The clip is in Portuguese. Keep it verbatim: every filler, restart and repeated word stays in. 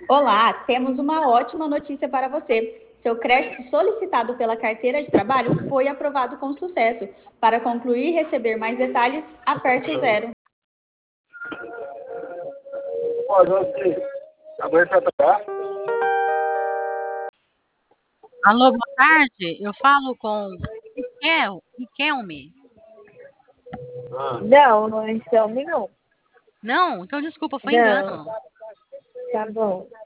Olá, temos uma ótima notícia para você. Seu crédito solicitado pela carteira de trabalho foi aprovado com sucesso. Para concluir e receber mais detalhes, aperte o zero. Alô, boa tarde. Eu falo com Riquel, Riquelme. Não, não é Xiaomi, não. Não, então desculpa, foi Não, engano. tá bom.